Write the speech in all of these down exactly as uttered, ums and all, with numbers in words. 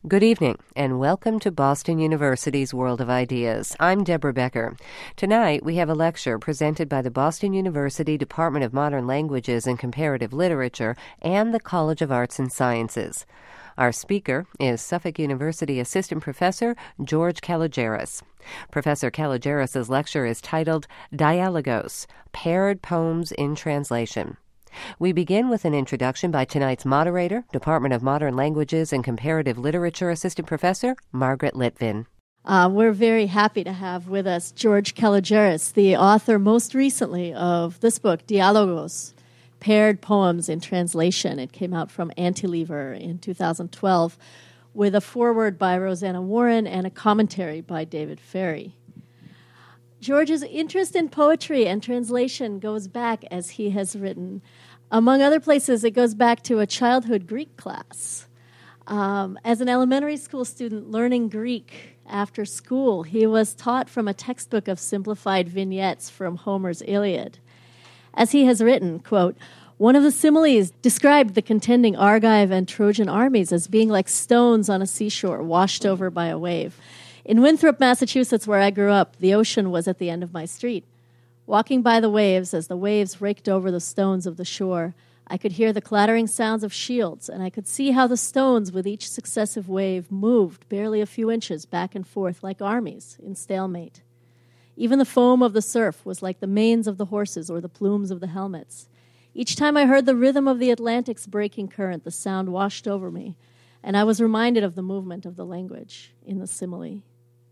Good evening, and welcome to Boston University's World of Ideas. I'm Deborah Becker. Tonight, we have a lecture presented by the Boston University Department of Modern Languages and Comparative Literature and the College of Arts and Sciences. Our speaker is Suffolk University Assistant Professor George Kalogeris. Professor Kalogeris' lecture is titled Dialogos, Paired Poems in Translation. We begin with an introduction by tonight's moderator, Department of Modern Languages and Comparative Literature Assistant Professor Margaret Litvin. Uh, we're very happy to have with us George Kalogeris, the author most recently of this book, Dialogos, Paired Poems in Translation. It came out from Antilever in two thousand twelve with a foreword by Rosanna Warren and a commentary by David Ferry. George's interest in poetry and translation goes back, as he has written. Among other places, it goes back to a childhood Greek class. Um, as an elementary school student learning Greek after school, he was taught from a textbook of simplified vignettes from Homer's Iliad. As he has written, quote, one of the similes described the contending Argive and Trojan armies as being like stones on a seashore washed over by a wave. In Winthrop, Massachusetts, where I grew up, the ocean was at the end of my street. Walking by the waves, as the waves raked over the stones of the shore, I could hear the clattering sounds of shields, and I could see how the stones with each successive wave moved barely a few inches back and forth like armies in stalemate. Even the foam of the surf was like the manes of the horses or the plumes of the helmets. Each time I heard the rhythm of the Atlantic's breaking current, the sound washed over me, and I was reminded of the movement of the language in the simile.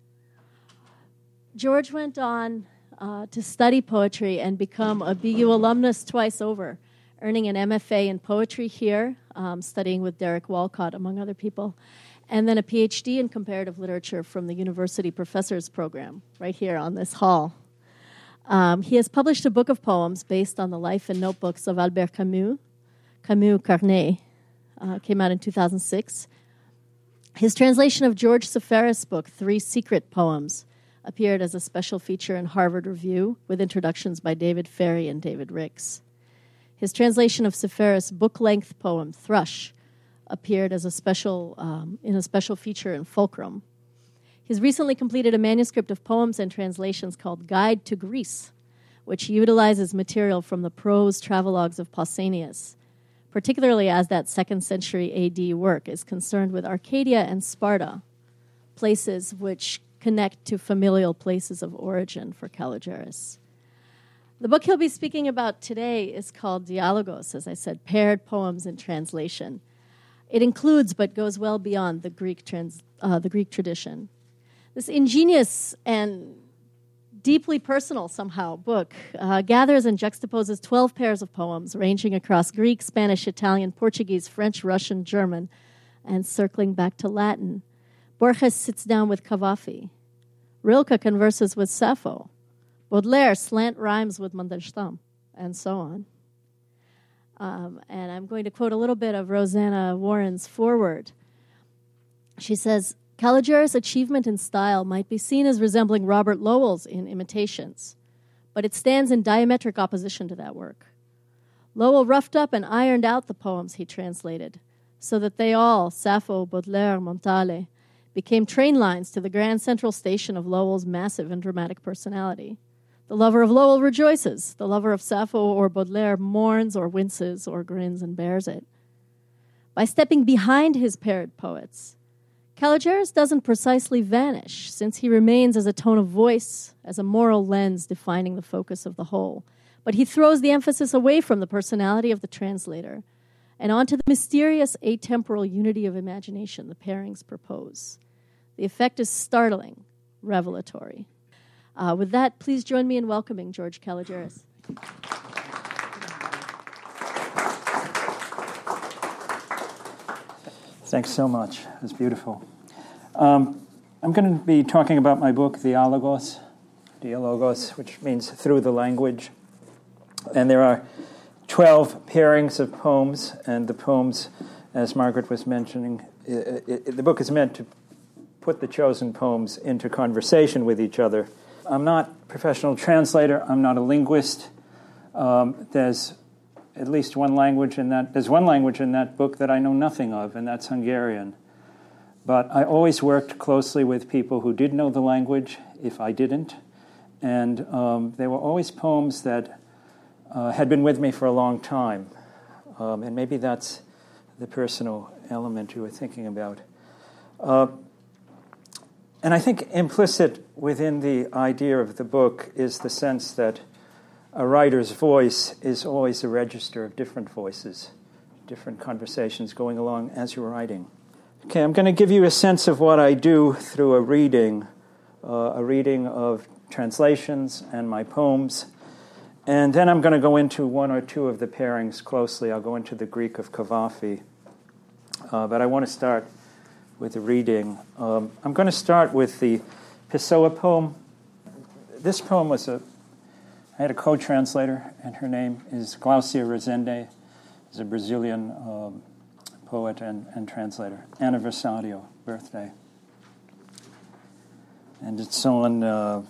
George went on uh, to study poetry and become a B U alumnus twice over, earning an M F A in poetry here, um, studying with Derek Walcott, among other people, and then a P H D in comparative literature from the University Professors Program, right here on this hall. Um, he has published a book of poems based on the life and notebooks of Albert Camus, Camus Carnet, uh, came out in two thousand six. His translation of George Seferis' book, Three Secret Poems, appeared as a special feature in Harvard Review with introductions by David Ferry and David Ricks. His translation of Seferis' book-length poem, Thrush, appeared as a special um, in a special feature in Fulcrum. He's recently completed a manuscript of poems and translations called Guide to Greece, which utilizes material from the prose travelogues of Pausanias, particularly as that second century A D work is concerned with Arcadia and Sparta, places which connect to familial places of origin for Kalogeris. The book he'll be speaking about today is called Dialogos, as I said, Paired Poems in Translation. It includes, but goes well beyond, the Greek trans, uh, the Greek tradition. This ingenious and deeply personal, somehow, book uh, gathers and juxtaposes twelve pairs of poems ranging across Greek, Spanish, Italian, Portuguese, French, Russian, German, and circling back to Latin. Borges sits down with Cavafy. Rilke converses with Sappho. Baudelaire slant rhymes with Mandelstam, and so on. Um, and I'm going to quote a little bit of Rosanna Warren's foreword. She says, Kalogeris' achievement in style might be seen as resembling Robert Lowell's in Imitations, but it stands in diametric opposition to that work. Lowell roughed up and ironed out the poems he translated, so that they all, Sappho, Baudelaire, Montale, became train lines to the Grand Central Station of Lowell's massive and dramatic personality. The lover of Lowell rejoices. The lover of Sappho or Baudelaire mourns or winces or grins and bears it. By stepping behind his paired poets, Kalogeris doesn't precisely vanish, since he remains as a tone of voice, as a moral lens defining the focus of the whole. But he throws the emphasis away from the personality of the translator and onto the mysterious atemporal unity of imagination the pairings propose. The effect is startling, revelatory. Uh, with that, please join me in welcoming George Kalogeris. Thanks so much. It was beautiful. Um, I'm going to be talking about my book, Dialogos, Dialogos, which means through the language. And there are twelve pairings of poems, and the poems, as Margaret was mentioning, it, it, the book is meant to put the chosen poems into conversation with each other. I'm not a professional translator. I'm not a linguist. Um, there's at least one language in that. There's one language in that book that I know nothing of, and that's Hungarian. But I always worked closely with people who did know the language, if I didn't. And um, they were always poems that uh, had been with me for a long time. Um, and maybe that's the personal element you were thinking about. Uh, and I think implicit within the idea of the book is the sense that a writer's voice is always a register of different voices, different conversations going along as you're writing. Okay, I'm going to give you a sense of what I do through a reading, uh, a reading of translations and my poems. And then I'm going to go into one or two of the pairings closely. I'll go into the Greek of Cavafy. Uh, but I want to start with the reading. Um, I'm going to start with the Pessoa poem. This poem was a, I had a co-translator, and her name is Glaucia Rezende. She's a Brazilian um, poet and, and translator. Aniversario, birthday. And it's on uh,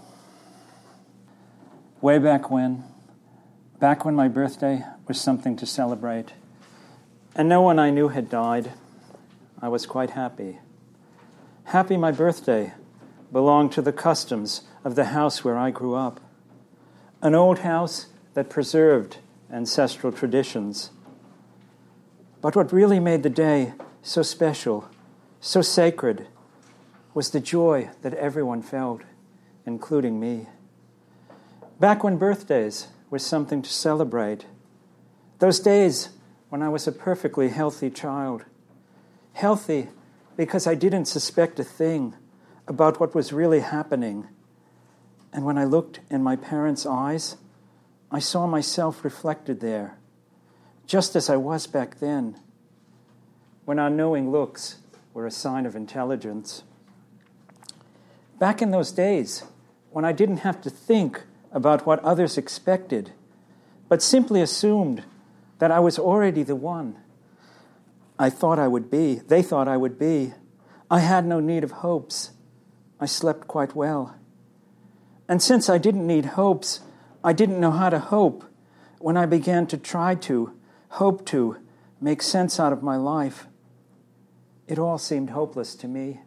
way back when, back when my birthday was something to celebrate, and no one I knew had died. I was quite happy. Happy my birthday belonged to the customs of the house where I grew up, an old house that preserved ancestral traditions. But what really made the day so special, so sacred, was the joy that everyone felt, including me. Back when birthdays were something to celebrate, those days when I was a perfectly healthy child, healthy because I didn't suspect a thing about what was really happening. And when I looked in my parents' eyes, I saw myself reflected there, just as I was back then, when our knowing looks were a sign of intelligence. Back in those days, when I didn't have to think about what others expected, but simply assumed that I was already the one I thought I would be, they thought I would be. I had no need of hopes. I slept quite well. And since I didn't need hopes, I didn't know how to hope when I began to try to, hope to, make sense out of my life. It all seemed hopeless to me.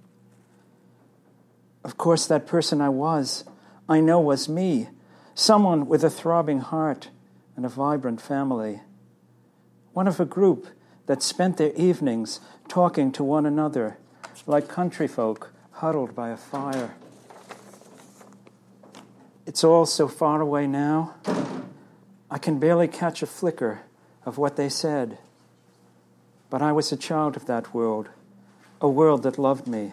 Of course, that person I was, I know was me, someone with a throbbing heart and a vibrant family. One of a group that spent their evenings talking to one another like country folk huddled by a fire. It's all so far away now, I can barely catch a flicker of what they said. But I was a child of that world, a world that loved me.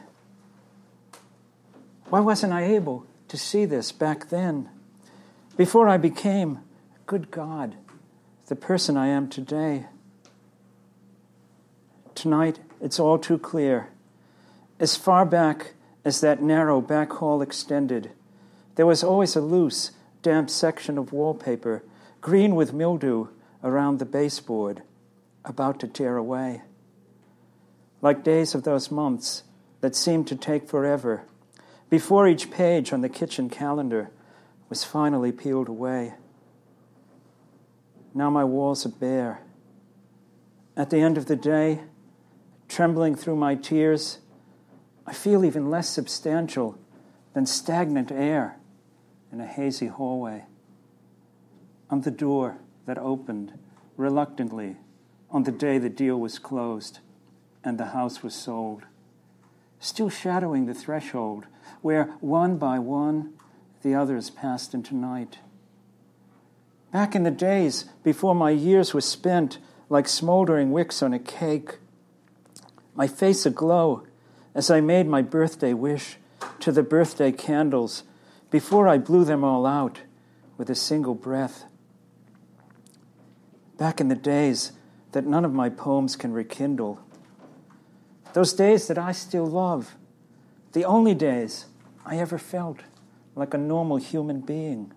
Why wasn't I able to see this back then, before I became, good God, the person I am today? Tonight, it's all too clear. As far back as that narrow back hall extended, there was always a loose, damp section of wallpaper, green with mildew, around the baseboard, about to tear away. Like days of those months that seemed to take forever, before each page on the kitchen calendar was finally peeled away. Now my walls are bare. At the end of the day, trembling through my tears, I feel even less substantial than stagnant air in a hazy hallway. I'm the door that opened reluctantly on the day the deal was closed and the house was sold, still shadowing the threshold where, one by one, the others passed into night. Back in the days before my years were spent like smoldering wicks on a cake, my face aglow as I made my birthday wish to the birthday candles before I blew them all out with a single breath. Back in the days that none of my poems can rekindle, those days that I still love, the only days I ever felt like a normal human being.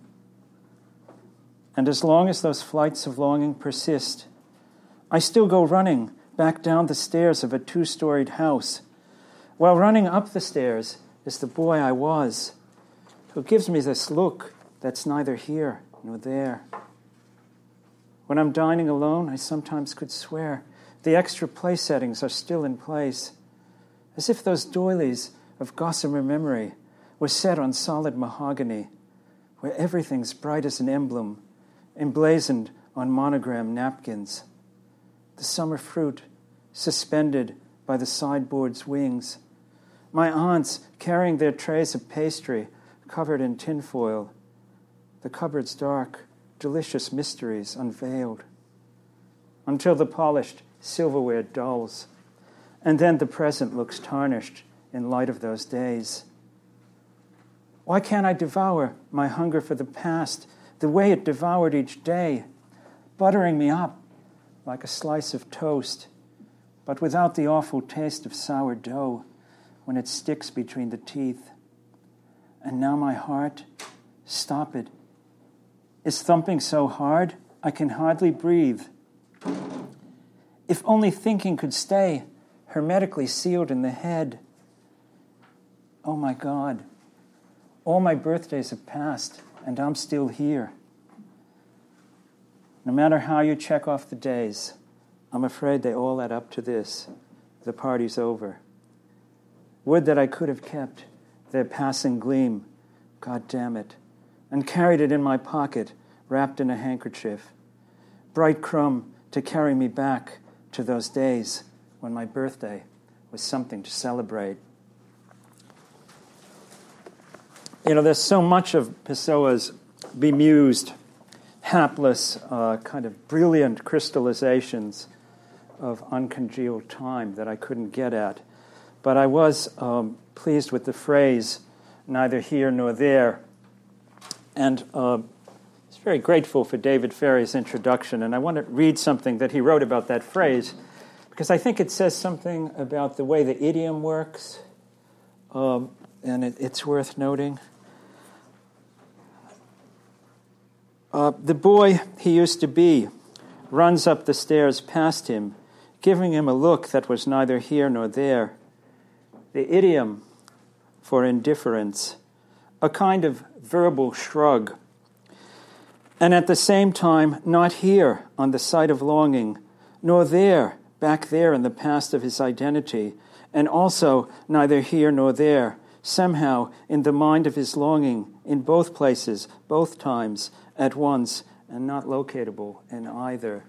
And as long as those flights of longing persist, I still go running back down the stairs of a two-storied house, while running up the stairs is the boy I was, who gives me this look that's neither here nor there. When I'm dining alone, I sometimes could swear the extra place settings are still in place, as if those doilies of gossamer memory were set on solid mahogany, where everything's bright as an emblem, emblazoned on monogram napkins. The summer fruit suspended by the sideboard's wings. My aunts carrying their trays of pastry covered in tinfoil. The cupboard's dark, delicious mysteries unveiled. Until the polished silverware dulls, and then the present looks tarnished in light of those days. Why can't I devour my hunger for the past the way it devoured each day, buttering me up like a slice of toast, but without the awful taste of sourdough when it sticks between the teeth? And now my heart, stop it, is thumping so hard I can hardly breathe. If only thinking could stay hermetically sealed in the head. Oh my God, all my birthdays have passed and I'm still here. No matter how you check off the days, I'm afraid they all add up to this. The party's over. Would that I could have kept their passing gleam, God damn it, and carried it in my pocket, wrapped in a handkerchief. Bright crumb to carry me back to those days when my birthday was something to celebrate. You know, there's so much of Pessoa's bemused, hapless, uh, kind of brilliant crystallizations of uncongealed time that I couldn't get at. But I was um, pleased with the phrase, neither here nor there. And uh, I was very grateful for David Ferry's introduction. And I want to read something that he wrote about that phrase, because I think it says something about the way the idiom works, um, and it, it's worth noting. Uh, the boy he used to be runs up the stairs past him, giving him a look that was neither here nor there. The idiom for indifference, a kind of verbal shrug, and at the same time not here on the site of longing, nor there, back there in the past of his identity, and also neither here nor there, somehow in the mind of his longing, in both places, both times, at once, and not locatable in either.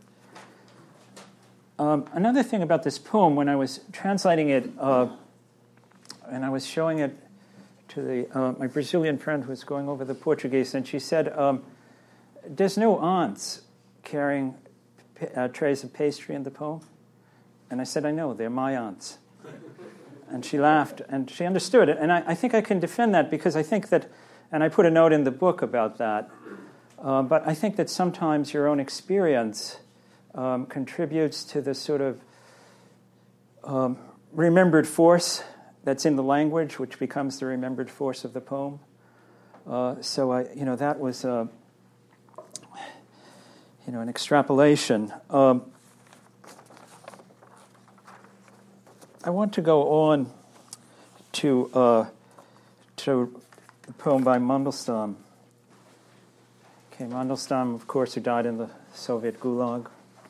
Um, another thing about this poem, when I was translating it, uh, and I was showing it to the uh, my Brazilian friend who was going over the Portuguese, and she said, um, there's no aunts carrying uh, trays of pastry in the poem. And I said, I know, they're my aunts. And she laughed, and she understood it. And I, I think I can defend that because I think that, and I put a note in the book about that, uh, but I think that sometimes your own experience um, contributes to the sort of um, remembered force that's in the language, which becomes the remembered force of the poem. Uh, so I, you know, that was, uh, you know, an extrapolation. Um, I want to go on to uh, to the poem by Mandelstam. Okay, Mandelstam, of course, who died in the Soviet Gulag.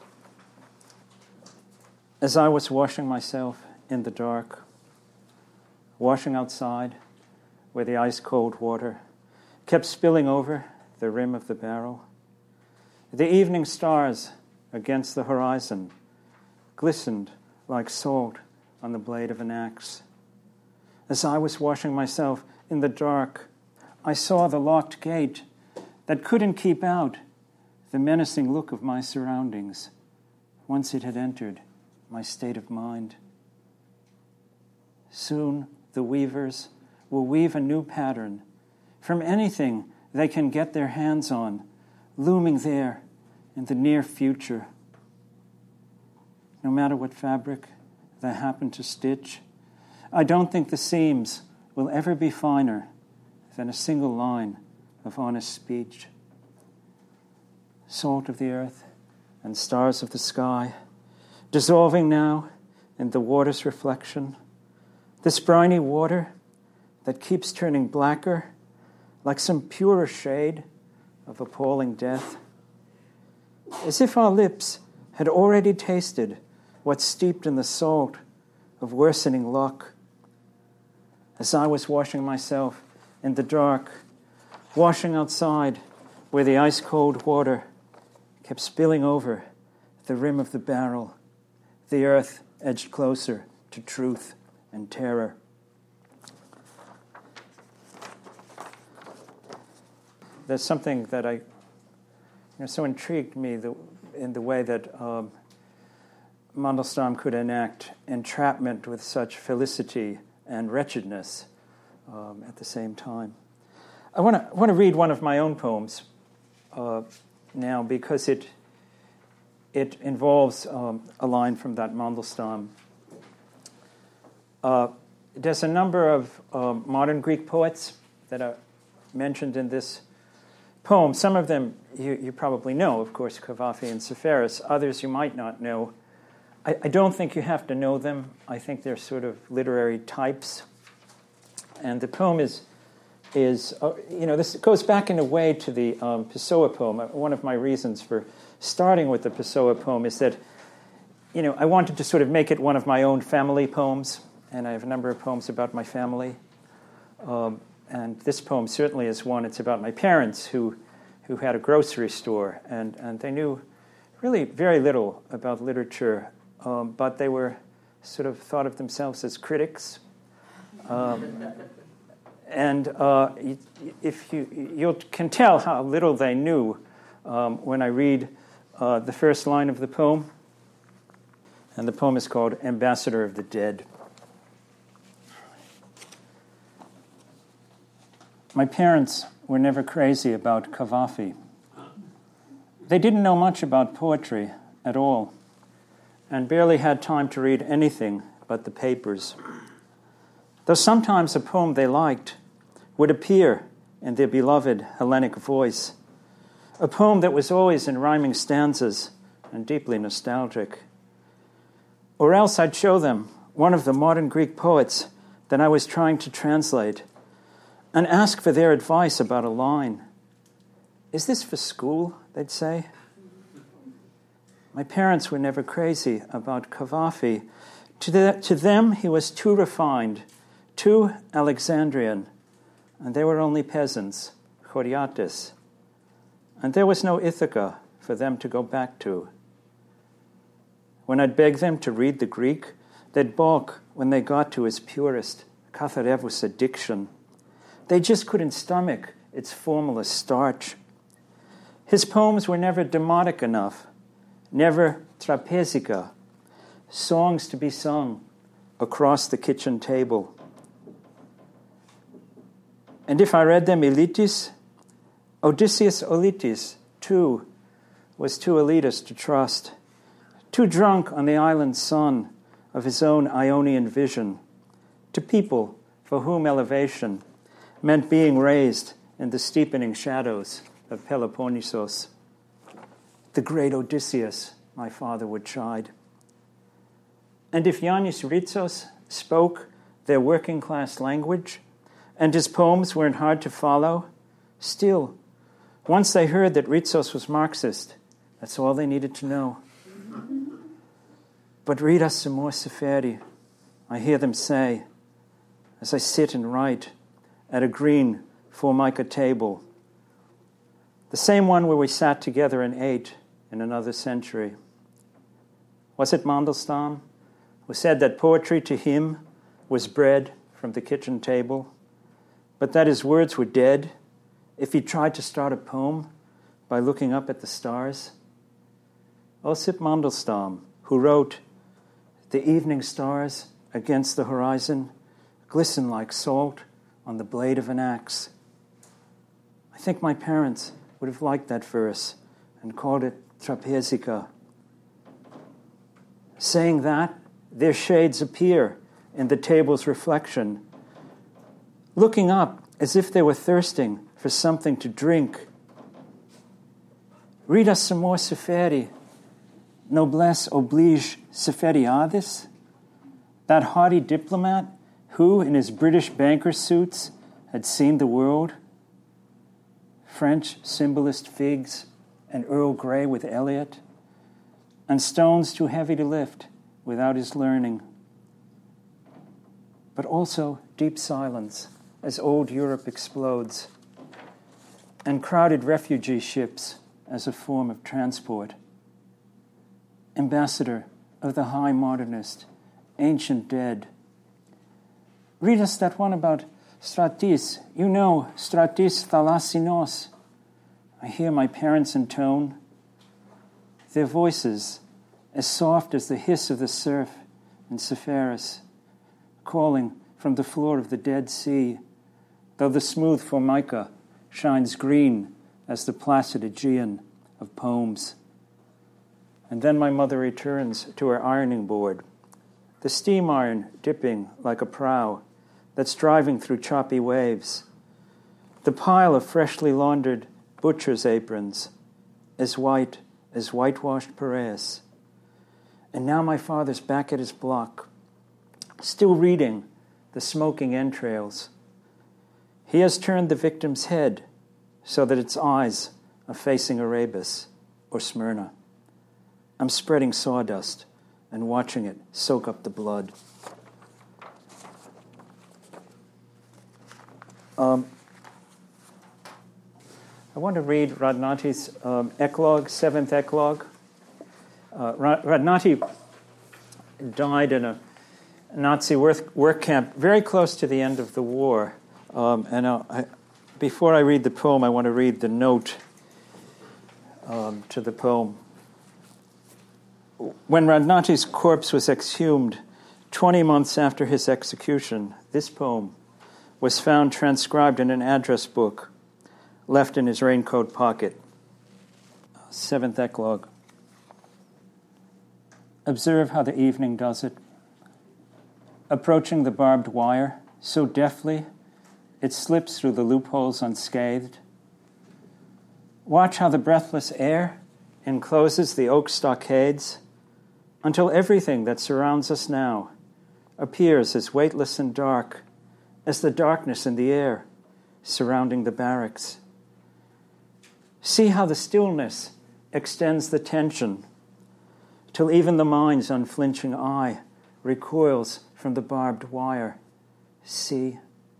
As I was washing myself in the dark, washing outside where the ice-cold water kept spilling over the rim of the barrel, the evening stars against the horizon glistened like salt on the blade of an axe. As I was washing myself in the dark, I saw the locked gate that couldn't keep out the menacing look of my surroundings once it had entered my state of mind. Soon the weavers will weave a new pattern from anything they can get their hands on, looming there in the near future. No matter what fabric they happen to stitch, I don't think the seams will ever be finer than a single line of honest speech. Salt of the earth and stars of the sky, dissolving now in the water's reflection, this briny water that keeps turning blacker like some purer shade of appalling death, as if our lips had already tasted what's steeped in the salt of worsening luck as I was washing myself in the dark, washing outside where the ice-cold water kept spilling over the rim of the barrel, the earth edged closer to truth and terror. There's something that I, you know, so intrigued me the, in the way that um, Mandelstam could enact entrapment with such felicity and wretchedness um, at the same time. I want to want to read one of my own poems uh, now because it it involves um, a line from that Mandelstam. Uh, there's a number of uh, modern Greek poets that are mentioned in this poem. Some of them you, you probably know, of course, Cavafy and Seferis. Others you might not know. I, I don't think you have to know them. I think they're sort of literary types. And the poem is, is uh, you know, this goes back in a way to the um, Pessoa poem. One of my reasons for starting with the Pessoa poem is that, you know, I wanted to sort of make it one of my own family poems, and I have a number of poems about my family. Um, and this poem certainly is one. It's about my parents who who had a grocery store, and, and they knew really very little about literature, um, but they were sort of thought of themselves as critics. Um, and uh, if you you can tell how little they knew um, when I read uh, the first line of the poem. And the poem is called Ambassador of the Dead. My parents were never crazy about Cavafy. They didn't know much about poetry at all, and barely had time to read anything but the papers. Though sometimes a poem they liked would appear in their beloved Hellenic voice, a poem that was always in rhyming stanzas and deeply nostalgic. Or else I'd show them one of the modern Greek poets that I was trying to translate and ask for their advice about a line. Is this for school, they'd say. My parents were never crazy about Cavafy. To, the, to them, he was too refined, too Alexandrian, and they were only peasants, choriates. And there was no Ithaca for them to go back to. When I'd beg them to read the Greek, they'd balk when they got to his purest Katharevousa diction. They just couldn't stomach its formalist starch. His poems were never demotic enough, never trapesica, songs to be sung across the kitchen table. And if I read them Elitis, Odysseus Olitis, too, was too elitist to trust, too drunk on the island sun of his own Ionian vision, to people for whom elevation meant being raised in the steepening shadows of Peloponnesos. The great Odysseus, my father would chide. And if Yannis Ritsos spoke their working-class language, and his poems weren't hard to follow, still, once they heard that Ritsos was Marxist, that's all they needed to know. But read us some more Seferi, I hear them say, as I sit and write at a green formica table, the same one where we sat together and ate in another century. Was it Mandelstam who said that poetry to him was bread from the kitchen table, but that his words were dead if he tried to start a poem by looking up at the stars? Osip Mandelstam, who wrote, "The evening stars against the horizon glisten like salt on the blade of an axe." I think my parents would have liked that verse and called it trapesica. Saying that, their shades appear in the table's reflection, looking up as if they were thirsting for something to drink. Read us some more Seferi. Noblesse oblige Seferiadis, that haughty diplomat who, in his British banker suits, had seen the world. French symbolist figs and Earl Grey with Eliot, and stones too heavy to lift without his learning. but also deep silence as old Europe explodes, and crowded refugee ships as a form of transport. Ambassador of the high modernist, ancient dead. Read us that one about Stratis. You know, Stratis thalassinos. I hear my parents intone their voices as soft as the hiss of the surf in Sepphoris, calling from the floor of the Dead Sea, though the smooth Formica shines green as the placid Aegean of poems. And then my mother returns to her ironing board, the steam iron dipping like a prow that's driving through choppy waves, the pile of freshly laundered butcher's aprons, as white as whitewashed Piraeus. And now my father's back at his block, still reading the smoking entrails. He has turned the victim's head so that its eyes are facing Erebus or Smyrna. I'm spreading sawdust and watching it soak up the blood. Um, I want to read Radnati's um, eclogue, seventh eclogue. Uh, Radnati died in a Nazi work, work camp very close to the end of the war. Um, and uh, I, before I read the poem, I want to read the note um, to the poem. When Radnati's corpse was exhumed, twenty months after his execution, this poem was found transcribed in an address book left in his raincoat pocket. Seventh eclogue. Observe how the evening does it. Approaching the barbed wire, so deftly it slips through the loopholes unscathed. Watch how the breathless air encloses the oak stockades until everything that surrounds us now appears as weightless and dark as the darkness in the air surrounding the barracks. See how the stillness extends the tension till even the mind's unflinching eye recoils from the barbed wire. See.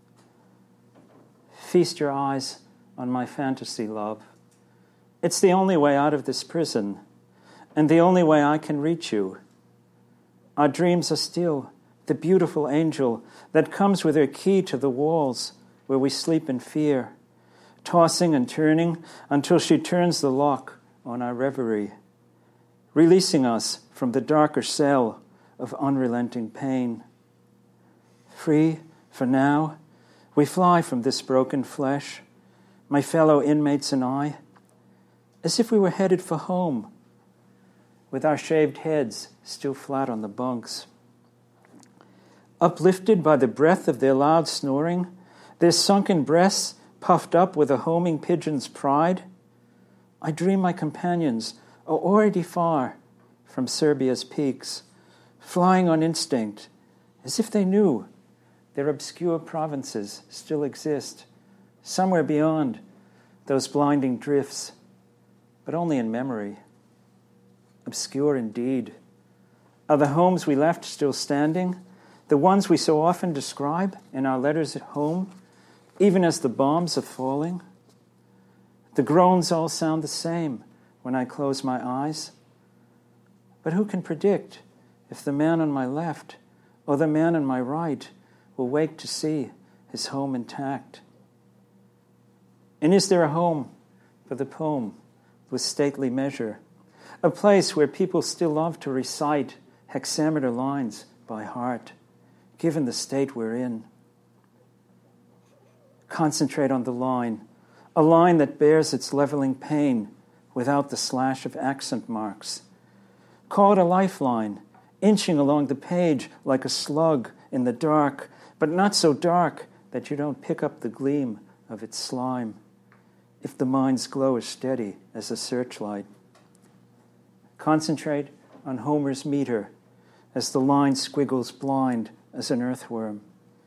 Feast your eyes on my fantasy, love. It's the only way out of this prison, and the only way I can reach you. Our dreams are still the beautiful angel that comes with her key to the walls where we sleep in fear, tossing and turning until she turns the lock on our reverie, releasing us from the darker cell of unrelenting pain. Free for now, we fly from this broken flesh, my fellow inmates and I, as if we were headed for home, with our shaved heads still flat on the bunks. Uplifted by the breath of their loud snoring, their sunken breasts puffed up with a homing pigeon's pride, I dream my companions are already far from Serbia's peaks, flying on instinct, as if they knew their obscure provinces still exist, somewhere beyond those blinding drifts, but only in memory. Obscure indeed. Are the homes we left still standing, the ones we so often describe in our letters at home, even as the bombs are falling? The groans all sound the same when I close my eyes. But who can predict if the man on my left or the man on my right will wake to see his home intact? And is there a home for the poem with stately measure, a place where people still love to recite hexameter lines by heart, given the state we're in? Concentrate on the line, a line that bears its leveling pain without the slash of accent marks. Call it a lifeline, inching along the page like a slug in the dark, but not so dark that you don't pick up the gleam of its slime, if the mind's glow is steady as a searchlight. Concentrate on Homer's meter as the line squiggles blind as an earthworm.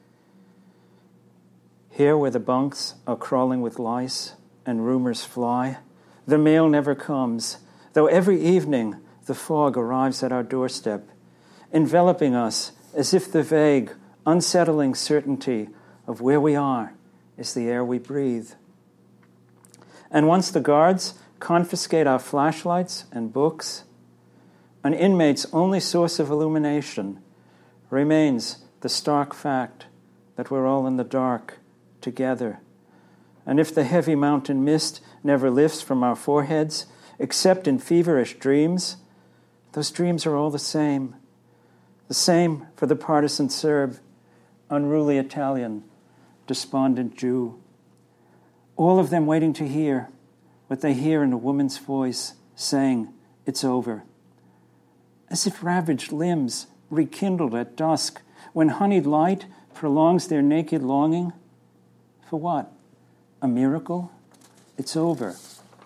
Here where the bunks are crawling with lice and rumors fly, the mail never comes, though every evening the fog arrives at our doorstep, enveloping us as if the vague, unsettling certainty of where we are is the air we breathe. And once the guards confiscate our flashlights and books, an inmate's only source of illumination remains the stark fact that we're all in the dark together. And if the heavy mountain mist never lifts from our foreheads, except in feverish dreams, those dreams are all the same. The same for the partisan Serb, unruly Italian, despondent Jew. All of them waiting to hear what they hear in a woman's voice saying, "It's over." As if ravaged limbs rekindled at dusk, when honeyed light prolongs their naked longing. For what? A miracle? It's over.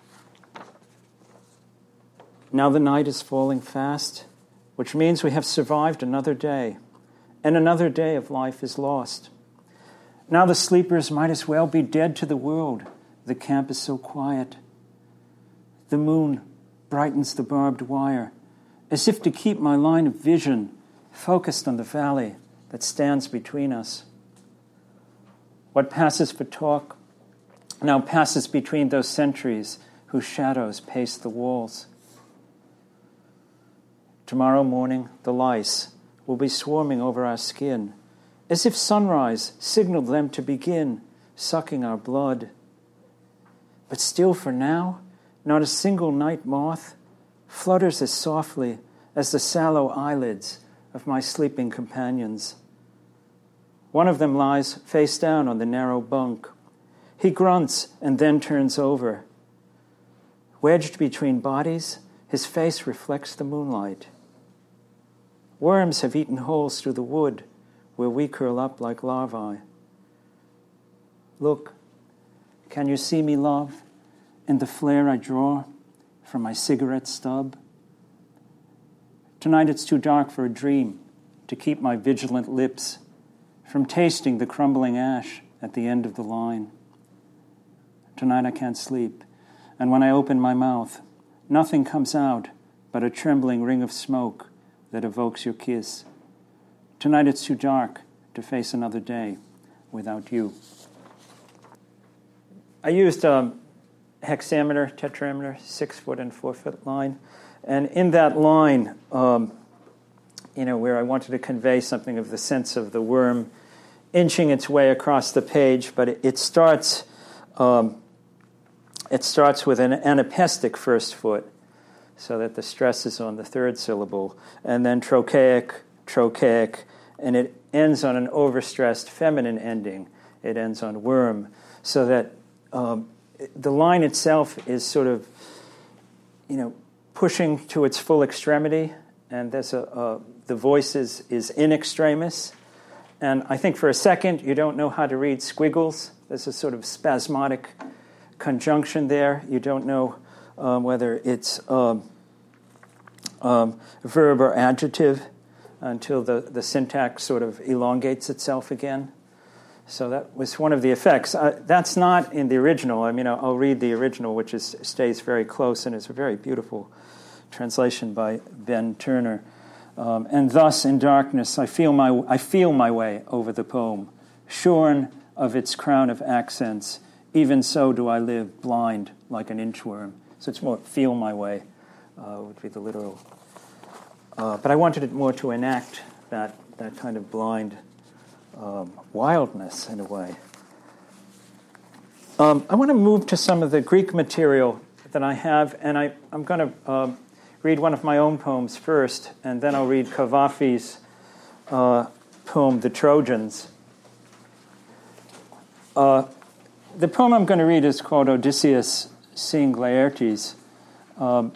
Now the night is falling fast, which means we have survived another day, and another day of life is lost. Now the sleepers might as well be dead to the world. The camp is so quiet. The moon brightens the barbed wire, as if to keep my line of vision focused on the valley that stands between us. What passes for talk now passes between those sentries whose shadows pace the walls. Tomorrow morning, the lice will be swarming over our skin, as if sunrise signaled them to begin sucking our blood. But still for now, not a single night moth flutters as softly as the sallow eyelids of my sleeping companions. One of them lies face down on the narrow bunk. He grunts and then turns over. Wedged between bodies, his face reflects the moonlight. Worms have eaten holes through the wood where we curl up like larvae. Look, can you see me, love, in the flare I draw from my cigarette stub? Tonight it's too dark for a dream to keep my vigilant lips from tasting the crumbling ash at the end of the line. Tonight I can't sleep, and when I open my mouth, nothing comes out but a trembling ring of smoke that evokes your kiss. Tonight it's too dark to face another day without you. I used a hexameter, tetrameter, six foot and four foot line, and in that line, um, you know, where I wanted to convey something of the sense of the worm inching its way across the page, but it, it starts um, it starts with an anapestic first foot, so that the stress is on the third syllable, and then trochaic, trochaic, and it ends on an overstressed feminine ending. It ends on worm, so that um, the line itself is sort of, you know, pushing to its full extremity, and there's a, a the voice is, is in extremis. And I think for a second you don't know how to read squiggles. There's a sort of spasmodic conjunction there. You don't know um, whether it's um, um, verb or adjective until the, the syntax sort of elongates itself again. So that was one of the effects. Uh, that's not in the original. I mean, I'll, I'll read the original, which is stays very close and is a very beautiful translation by Ben Turner. Um, and thus, in darkness, I feel my I feel my way over the poem, shorn of its crown of accents. Even so do I live, blind like an inchworm. So it's more feel my way uh, would be the literal. Uh, but I wanted it more to enact that that kind of blind um, wildness in a way. Um, I want to move to some of the Greek material that I have, and I, I'm going to um, read one of my own poems first, and then I'll read Kavafi's uh, poem, The Trojans. Uh, the poem I'm going to read is called Odysseus Seeing Laertes. Um,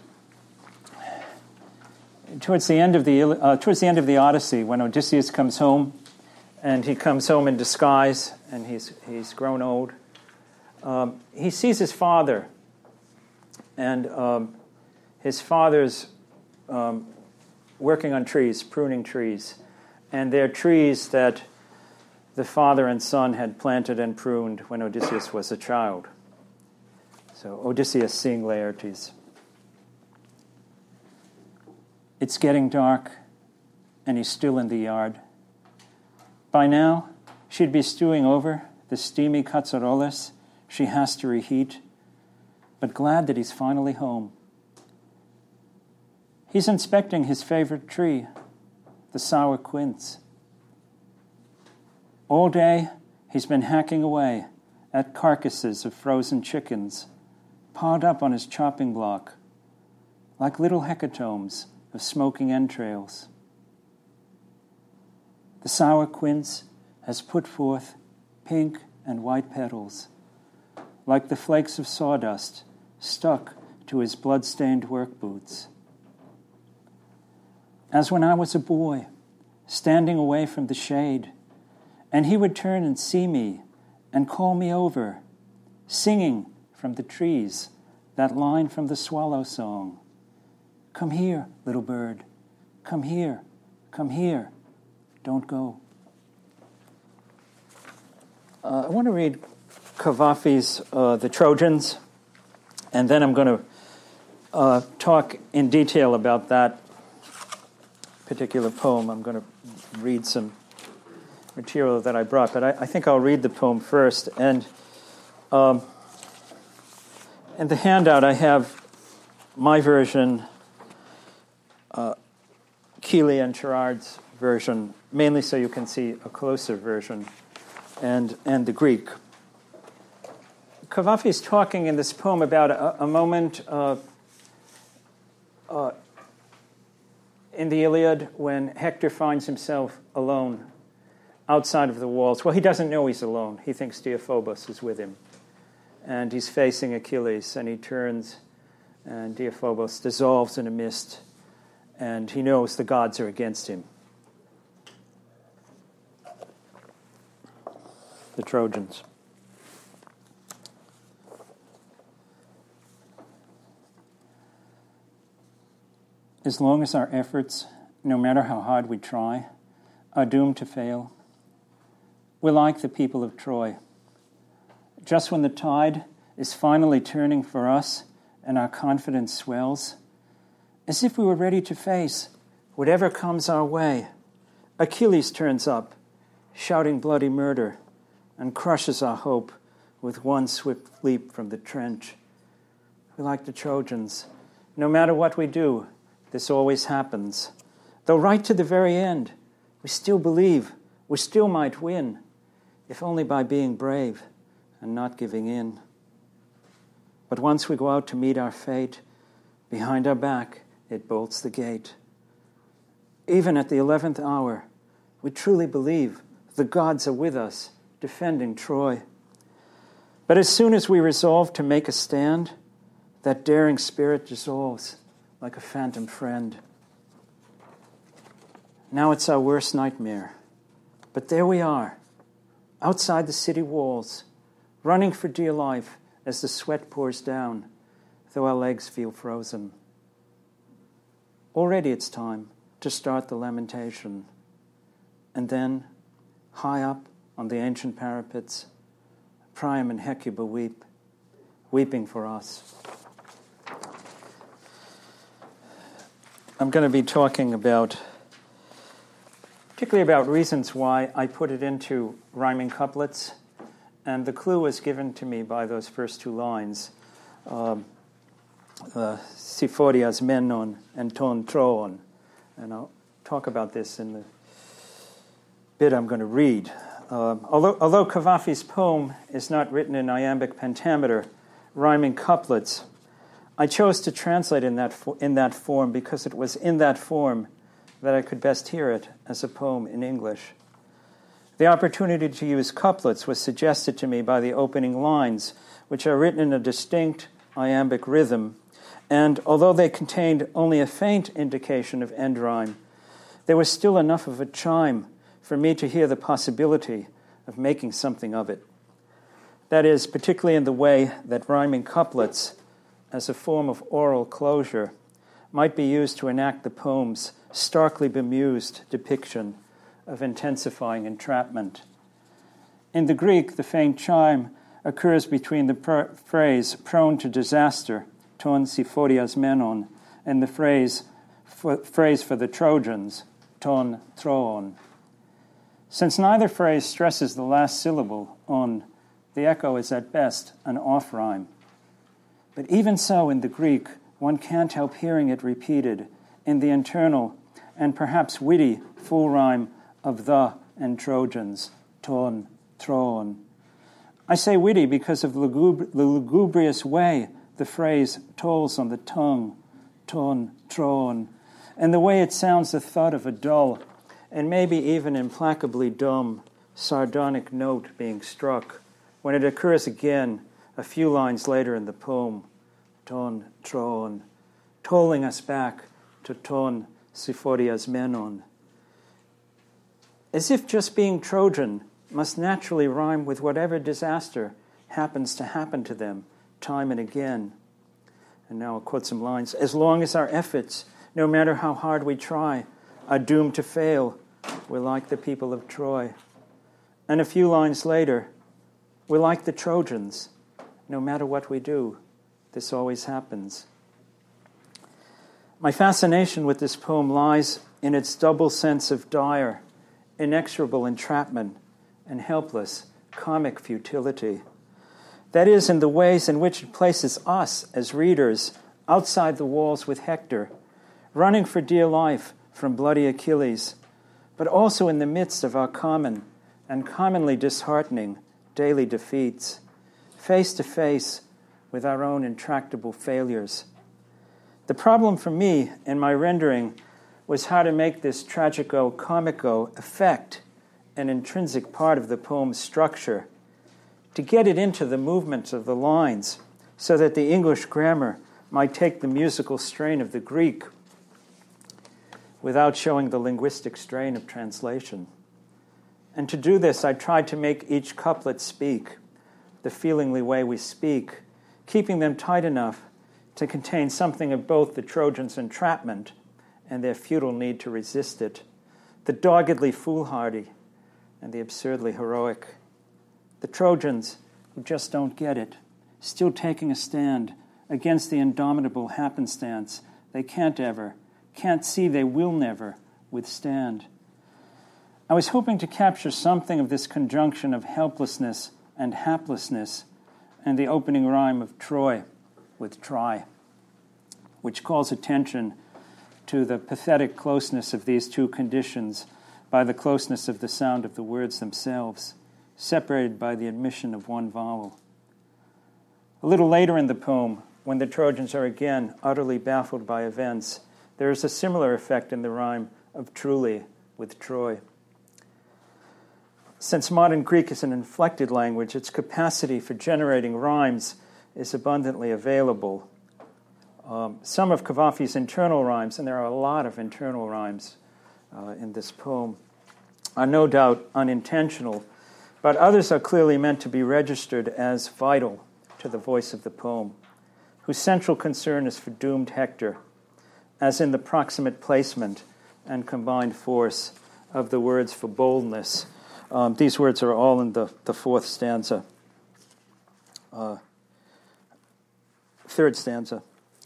towards the end of the uh, towards the end of the Odyssey, when Odysseus comes home, and he comes home in disguise, and he's he's grown old, um, he sees his father, and um, his father's um, working on trees, pruning trees, and they're trees that the father and son had planted and pruned when Odysseus was a child. So Odysseus seeing Laertes. It's getting dark, and he's still in the yard. By now, she'd be stewing over the steamy cazarolas she has to reheat, but glad that he's finally home. He's inspecting his favorite tree, the sour quince. All day, he's been hacking away at carcasses of frozen chickens piled up on his chopping block, like little hecatombs of smoking entrails. The sour quince has put forth pink and white petals, like the flakes of sawdust stuck to his blood-stained work boots. As when I was a boy, standing away from the shade, and he would turn and see me and call me over, singing from the trees that line from the swallow song. Come here, little bird. Come here. Come here. Don't go. Uh, I want to read Cavafy's uh, The Trojans, and then I'm going to uh, talk in detail about that particular poem. I'm going to read some material that I brought, but I, I think I'll read the poem first. And um, in the handout, I have my version, uh, Keeley and Gerard's version, mainly so you can see a closer version, and, and the Greek. Cavafy is talking in this poem about a, a moment uh, uh, in the Iliad when Hector finds himself alone outside of the walls. Well, he doesn't know he's alone. He thinks Deiphobos is with him. And he's facing Achilles, and he turns, and Deiphobos dissolves in a mist, and he knows the gods are against him. The Trojans. As long as our efforts, no matter how hard we try, are doomed to fail, we're like the people of Troy. Just when the tide is finally turning for us and our confidence swells, as if we were ready to face whatever comes our way, Achilles turns up, shouting bloody murder, and crushes our hope with one swift leap from the trench. We're like the Trojans. No matter what we do, this always happens. Though right to the very end, we still believe we still might win, if only by being brave and not giving in. But once we go out to meet our fate, behind our back it bolts the gate. Even at the eleventh hour, we truly believe the gods are with us, defending Troy. But as soon as we resolve to make a stand, that daring spirit dissolves like a phantom friend. Now it's our worst nightmare. But there we are, outside the city walls, running for dear life as the sweat pours down, though our legs feel frozen. Already it's time to start the lamentation. And then, high up on the ancient parapets, Priam and Hecuba weep, weeping for us. I'm going to be talking about, particularly about reasons why I put it into rhyming couplets, and the clue was given to me by those first two lines, um, uh, Siforias menon and ton troon, and I'll talk about this in the bit I'm going to read. Uh, although, although Cavafy's poem is not written in iambic pentameter, rhyming couplets, I chose to translate in that fo- in that form because it was in that form that I could best hear it as a poem in English. The opportunity to use couplets was suggested to me by the opening lines, which are written in a distinct iambic rhythm, and although they contained only a faint indication of end rhyme, there was still enough of a chime for me to hear the possibility of making something of it. That is, particularly in the way that rhyming couplets, as a form of oral closure, might be used to enact the poem's starkly bemused depiction of intensifying entrapment. In the Greek, the faint chime occurs between the pr- phrase prone to disaster, ton siforias menon, and the phrase for, phrase for the Trojans, ton troon. Since neither phrase stresses the last syllable, on, the echo is at best an off-rhyme. But even so, in the Greek, one can't help hearing it repeated in the internal and perhaps witty full rhyme of the and Trojans, ton, tron. I say witty because of the, lugub- the lugubrious way the phrase tolls on the tongue, ton, tron, and the way it sounds the thud of a dull and maybe even implacably dumb, sardonic note being struck when it occurs again a few lines later in the poem, ton, tron, tolling us back to ton, Siforias menon. As if just being Trojan must naturally rhyme with whatever disaster happens to happen to them time and again. And now I'll quote some lines. As long as our efforts, no matter how hard we try, are doomed to fail, we're like the people of Troy. And a few lines later, we're like the Trojans. No matter what we do, this always happens. My fascination with this poem lies in its double sense of dire, inexorable entrapment and helpless, comic futility. That is, in the ways in which it places us as readers outside the walls with Hector, running for dear life from bloody Achilles, but also in the midst of our common and commonly disheartening daily defeats, face to face with our own intractable failures. The problem for me in my rendering was how to make this tragico-comico effect an intrinsic part of the poem's structure, to get it into the movements of the lines so that the English grammar might take the musical strain of the Greek without showing the linguistic strain of translation. And to do this, I tried to make each couplet speak the feelingly way we speak, keeping them tight enough to contain something of both the Trojans' entrapment and their futile need to resist it, the doggedly foolhardy and the absurdly heroic. The Trojans who just don't get it, still taking a stand against the indomitable happenstance they can't ever, can't see they will never withstand. I was hoping to capture something of this conjunction of helplessness and haplessness and the opening rhyme of Troy with try, which calls attention to the pathetic closeness of these two conditions by the closeness of the sound of the words themselves, separated by the admission of one vowel. A little later in the poem, when the Trojans are again utterly baffled by events, there is a similar effect in the rhyme of truly with Troy. Since modern Greek is an inflected language, its capacity for generating rhymes is abundantly available. Um, some of Cavafy's internal rhymes, and there are a lot of internal rhymes uh, in this poem, are no doubt unintentional, but others are clearly meant to be registered as vital to the voice of the poem, whose central concern is for doomed Hector, as in the proximate placement and combined force of the words for boldness. Um, these words are all in the, the fourth stanza. Uh, third stanza.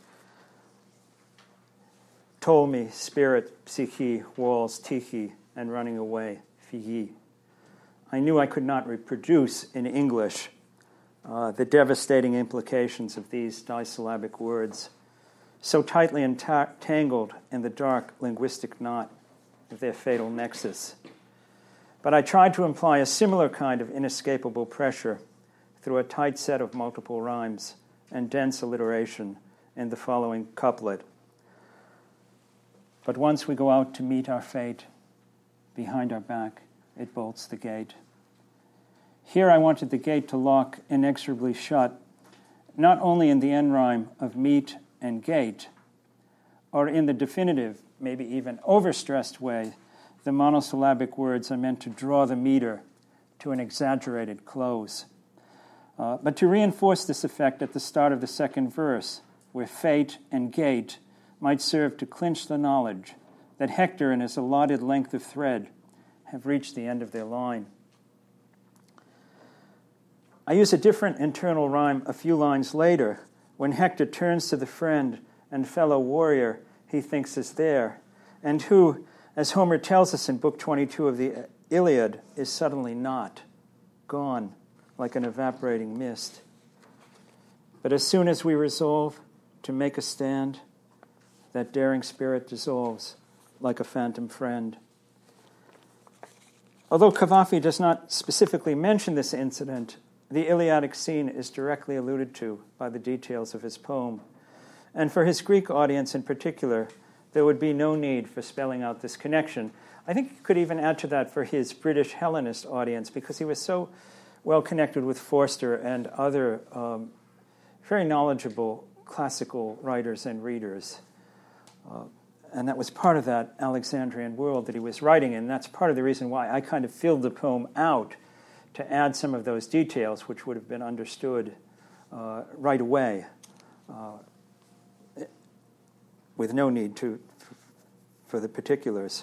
Told me, spirit, psyche, walls, tychi, and running away, phigi. I knew I could not reproduce in English uh, the devastating implications of these disyllabic words, so tightly entangled in the dark linguistic knot of their fatal nexus. But I tried to imply a similar kind of inescapable pressure through a tight set of multiple rhymes and dense alliteration in the following couplet. But once we go out to meet our fate, behind our back it bolts the gate. Here I wanted the gate to lock inexorably shut, not only in the end rhyme of meet and gate, or in the definitive, maybe even overstressed way, the monosyllabic words are meant to draw the meter to an exaggerated close. Uh, but to reinforce this effect at the start of the second verse, where fate and gate might serve to clinch the knowledge that Hector and his allotted length of thread have reached the end of their line. I use a different internal rhyme a few lines later, when Hector turns to the friend and fellow warrior he thinks is there, and who, as Homer tells us in Book twenty-two of the Iliad is suddenly not, gone like an evaporating mist. But as soon as we resolve to make a stand, that daring spirit dissolves like a phantom friend. Although Cavafy does not specifically mention this incident, the Iliadic scene is directly alluded to by the details of his poem. And for his Greek audience in particular, there would be no need for spelling out this connection. I think you could even add to that for his British Hellenist audience, because he was so well connected with Forster and other um, very knowledgeable classical writers and readers. Uh, and that was part of that Alexandrian world that he was writing in. And that's part of the reason why I kind of filled the poem out to add some of those details which would have been understood uh, right away uh, with no need to for the particulars.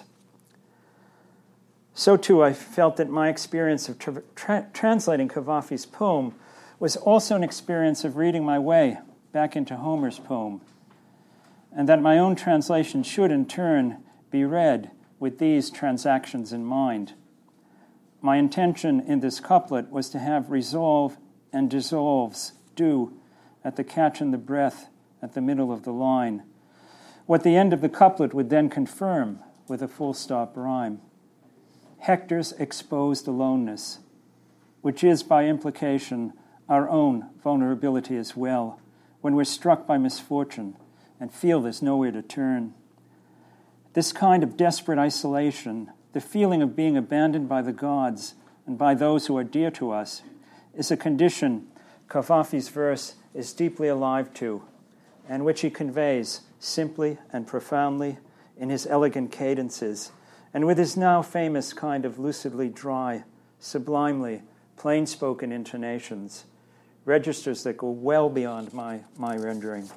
So too, I felt that my experience of tra- tra- translating Cavafy's poem was also an experience of reading my way back into Homer's poem, and that my own translation should in turn be read with these transactions in mind. My intention in this couplet was to have resolve and dissolves do at the catch in the breath at the middle of the line, what the end of the couplet would then confirm with a full stop rhyme. Hector's exposed aloneness, which is by implication our own vulnerability as well, when we're struck by misfortune and feel there's nowhere to turn. This kind of desperate isolation, the feeling of being abandoned by the gods and by those who are dear to us, is a condition Cavafy's verse is deeply alive to, and which he conveys simply and profoundly in his elegant cadences, and with his now famous kind of lucidly dry, sublimely plain-spoken intonations, registers that go well beyond my, my rendering.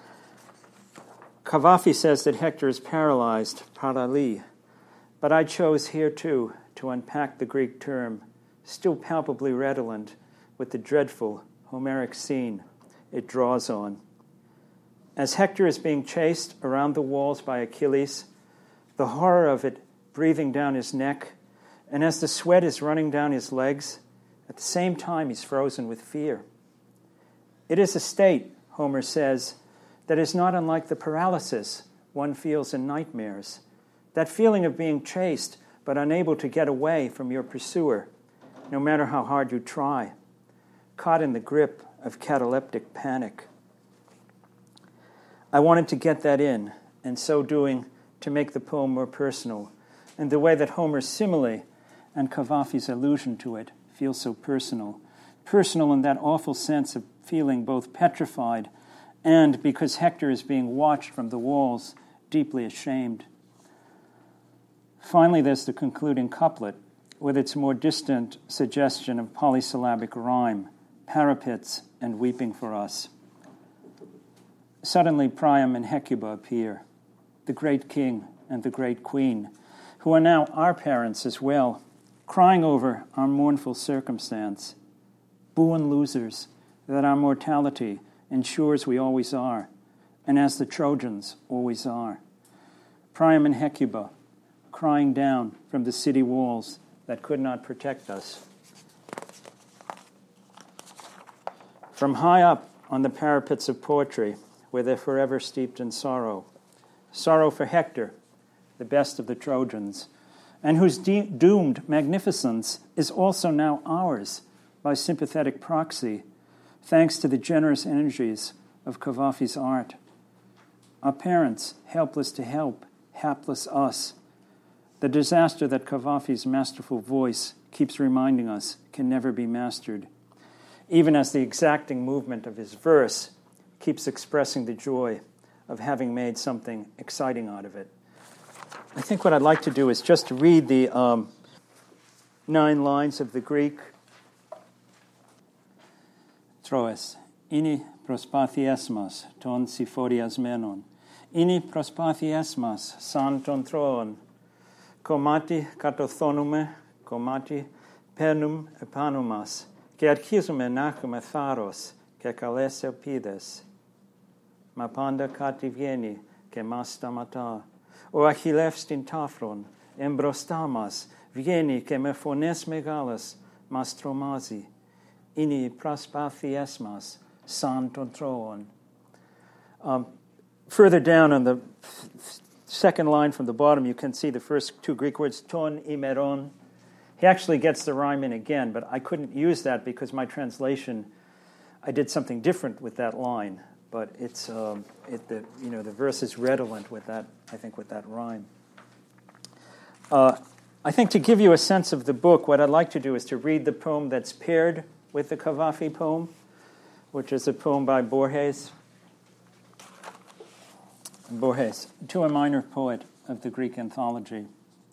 Cavafy says that Hector is paralyzed, parali, but I chose here too to unpack the Greek term, still palpably redolent with the dreadful Homeric scene it draws on. As Hector is being chased around the walls by Achilles, the horror of it breathing down his neck, and as the sweat is running down his legs, at the same time he's frozen with fear. It is a state, Homer says, that is not unlike the paralysis one feels in nightmares, that feeling of being chased but unable to get away from your pursuer, no matter how hard you try, caught in the grip of cataleptic panic. I wanted to get that in, and so doing, to make the poem more personal, and the way that Homer's simile and Cavafy's allusion to it feel so personal. Personal in that awful sense of feeling both petrified and, because Hector is being watched from the walls, deeply ashamed. Finally, there's the concluding couplet, with its more distant suggestion of polysyllabic rhyme, parapets and weeping for us. Suddenly Priam and Hecuba appear, the great king and the great queen, who are now our parents as well, crying over our mournful circumstance. Boon losers, that our mortality ensures we always are, and as the Trojans always are. Priam and Hecuba, crying down from the city walls that could not protect us. From high up on the parapets of poetry, where they're forever steeped in sorrow, sorrow for Hector, the best of the Trojans, and whose de- doomed magnificence is also now ours by sympathetic proxy, thanks to the generous energies of Cavafy's art. Our parents, helpless to help, hapless us. The disaster that Cavafy's masterful voice keeps reminding us can never be mastered, even as the exacting movement of his verse keeps expressing the joy of having made something exciting out of it. I think what I'd like to do is just read the um, nine lines of the Greek. Troes, ini prospathiesmas ton siforiasmenon, ini prospathiesmas san ton troon, komati katothonume, komati penum epanumas, ke archisume nachum etharos, ke kales elpides, ma panda kati vieni, ke mas stamata, o achilefstin tafron, embrostamas, Vieni che me fornes megalas mastromasi, ini praspathiesmas santo troon. Um, further down on the second line from the bottom, you can see the first two Greek words, ton imeron. He actually gets the rhyme in again, but I couldn't use that because my translation, I did something different with that line. But it's um, it the you know the verse is redolent with that, I think, with that rhyme. Uh, I think to give you a sense of the book, what I'd like to do is to read the poem that's paired with the Cavafy poem, which is a poem by Borges. Borges, to a minor poet of the Greek anthology.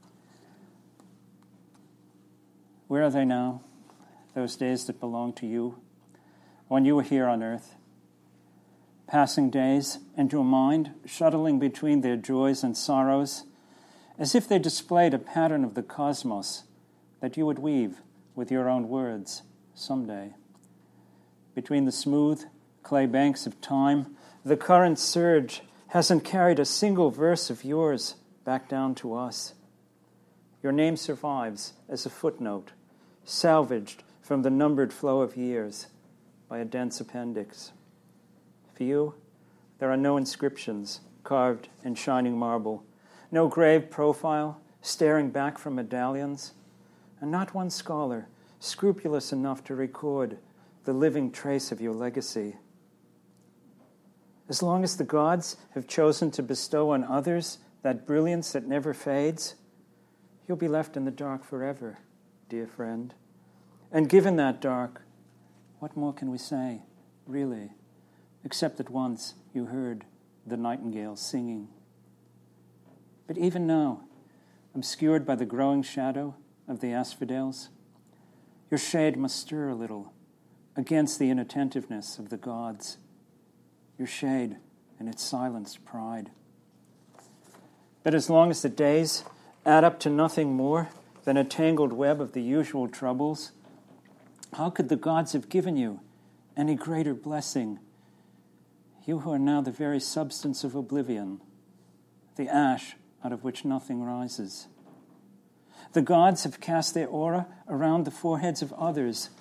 Where are they now, those days that belong to you, when you were here on earth? Passing days into a mind shuttling between their joys and sorrows, as if they displayed a pattern of the cosmos that you would weave with your own words someday. Between the smooth clay banks of time, the current surge hasn't carried a single verse of yours back down to us. Your name survives as a footnote, salvaged from the numbered flow of years by a dense appendix. For you, there are no inscriptions carved in shining marble, no grave profile staring back from medallions, and not one scholar scrupulous enough to record the living trace of your legacy. As long as the gods have chosen to bestow on others that brilliance that never fades, you'll be left in the dark forever, dear friend. And given that dark, what more can we say, really, except that once you heard the nightingale singing? But even now, obscured by the growing shadow of the asphodels, your shade must stir a little against the inattentiveness of the gods, your shade and its silenced pride. But as long as the days add up to nothing more than a tangled web of the usual troubles, how could the gods have given you any greater blessing? You who are now the very substance of oblivion, the ash out of which nothing rises. The gods have cast their aura around the foreheads of others,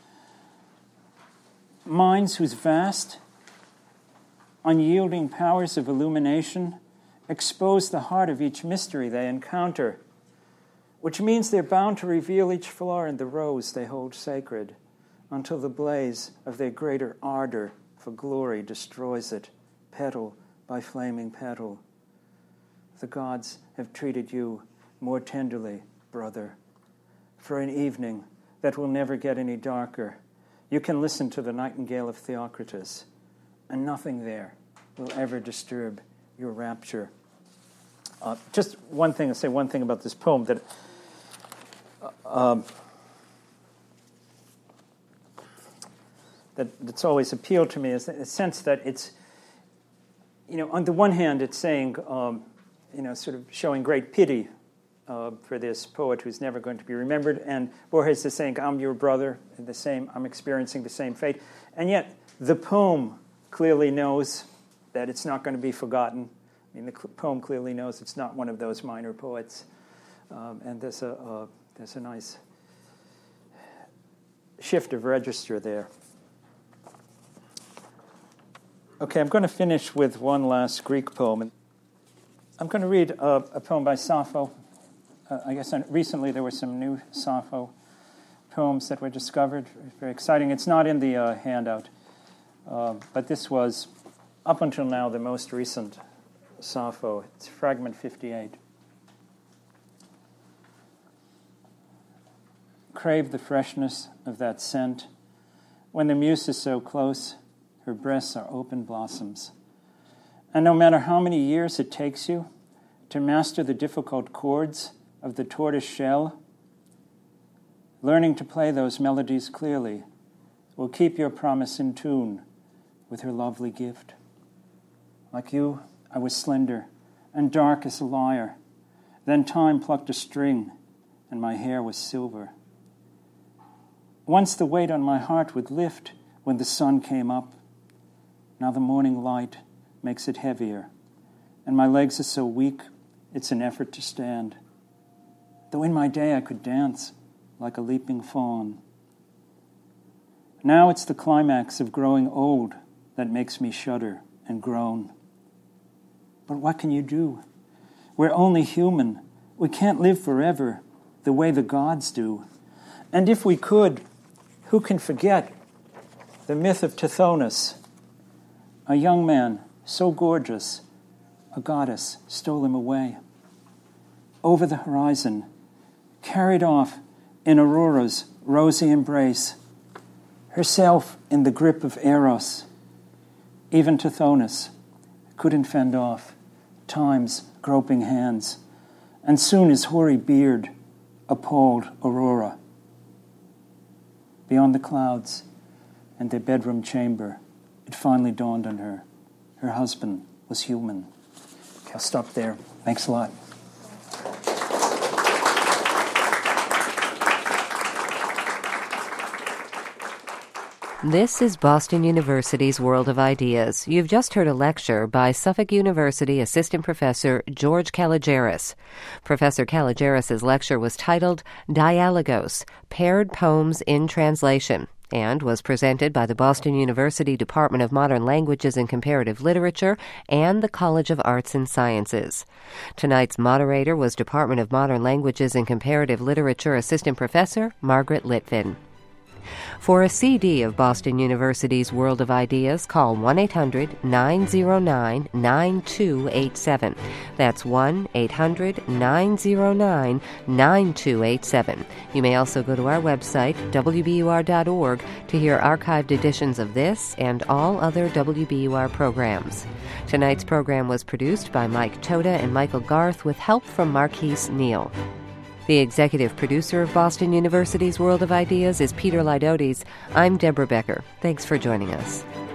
minds whose vast, unyielding powers of illumination expose the heart of each mystery they encounter, which means they're bound to reveal each flaw in the rose they hold sacred until the blaze of their greater ardor for glory destroys it, petal by flaming petal. The gods have treated you more tenderly, brother. For an evening that will never get any darker, you can listen to the nightingale of Theocritus, and nothing there will ever disturb your rapture. Uh, just one thing, I'll say one thing about this poem that uh, um, that that's always appealed to me is a sense that it's, you know, on the one hand, it's saying, um, you know, sort of showing great pity uh, for this poet who's never going to be remembered, and Borges is saying, I'm your brother, the same, I'm experiencing the same fate, and yet the poem clearly knows that it's not going to be forgotten. I mean, the poem clearly knows it's not one of those minor poets, um, and there's a uh, there's a nice shift of register there. Okay, I'm going to finish with one last Greek poem. I'm going to read a, a poem by Sappho. Uh, I guess recently there were some new Sappho poems that were discovered. Very exciting. It's not in the uh, handout, uh, but this was, up until now, the most recent Sappho. It's fragment fifty-eight. Crave the freshness of that scent. When the muse is so close, her breasts are open blossoms. And no matter how many years it takes you to master the difficult chords of the tortoise shell, learning to play those melodies clearly will keep your promise in tune with her lovely gift. Like you, I was slender and dark as a lyre. Then time plucked a string, and my hair was silver. Once the weight on my heart would lift when the sun came up. Now the morning light makes it heavier, and my legs are so weak, it's an effort to stand. though in my day I could dance like a leaping fawn. Now it's the climax of growing old that makes me shudder and groan. But what can you do? We're only human. We can't live forever the way the gods do. And if we could, who can forget the myth of Tithonus? A young man, so gorgeous, a goddess stole him away. Over the horizon, carried off in Aurora's rosy embrace, herself in the grip of Eros. Even Tithonus couldn't fend off Time's groping hands, and soon his hoary beard appalled Aurora. Beyond the clouds and their bedroom chamber, it finally dawned on her. Her husband was human. Okay, I'll stop there. Thanks a lot. This is Boston University's World of Ideas. You've just heard a lecture by Suffolk University Assistant Professor George Kalogeris. Professor Kalogeris' lecture was titled Dialogos, Paired Poems in Translation, and was presented by the Boston University Department of Modern Languages and Comparative Literature and the College of Arts and Sciences. Tonight's moderator was Department of Modern Languages and Comparative Literature Assistant Professor Margaret Litvin. For a C D of Boston University's World of Ideas, call one eight hundred nine oh nine nine two eight seven. That's one eight hundred nine oh nine nine two eight seven. You may also go to our website, w b u r dot org, to hear archived editions of this and all other W B U R programs. Tonight's program was produced by Mike Toda and Michael Garth with help from Marquise Neal. The executive producer of Boston University's World of Ideas is Peter Lydotes. I'm Deborah Becker. Thanks for joining us.